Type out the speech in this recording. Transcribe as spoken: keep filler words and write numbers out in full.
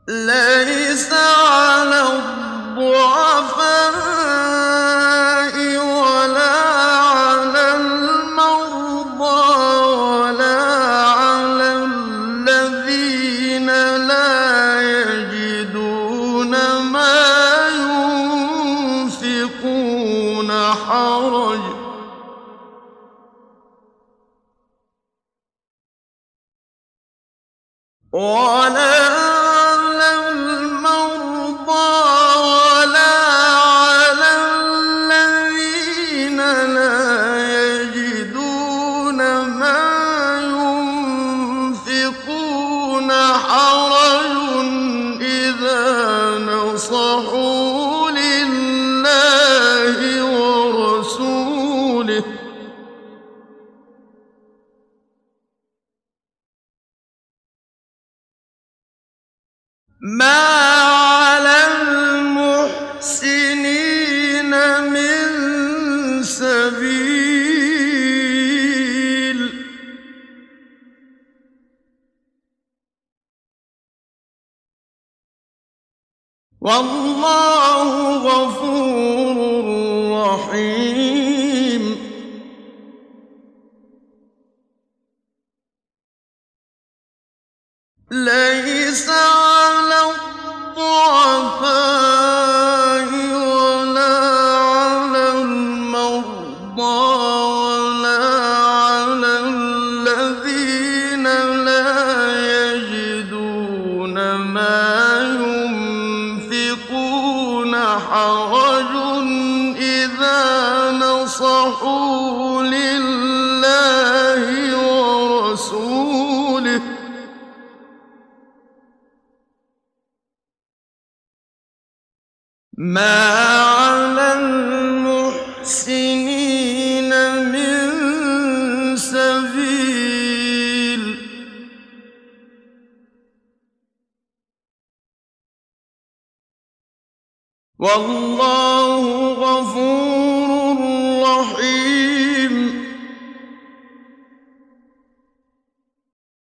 لَيْسَ عَلَى الضُّعَفَاءِ وَلَا عَلَى الْمَرْضَىٰ وَلَا عَلَى الَّذِينَ لَا يَجِدُونَ مَا يُنفِقُونَ حَرَجٌ إِذَا نَصَحُوا لِلَّهِ وَرَسُولِهِ ۚ مَا عَلَى الْمُحْسِنِينَ مِن سَبِيلٍ ۚ وَاللَّهُ غَفُورٌ رَّحِيمٌ. لَيْسَ عَلَى الضُّعَفَاءِ وَلَا عَلَى الْمَرْضَىٰ وَلَا عَلَى الَّذِينَ لَا يَجِدُونَ مَا يُنفِقُونَ حَرَجٌ إِذَا نَصَحُوا لِلَّهِ وَرَسُولِهِ ۚ مَا عَلَى الْمُحْسِنِينَ مِن سَبِيلٍ ۚ وَاللَّهُ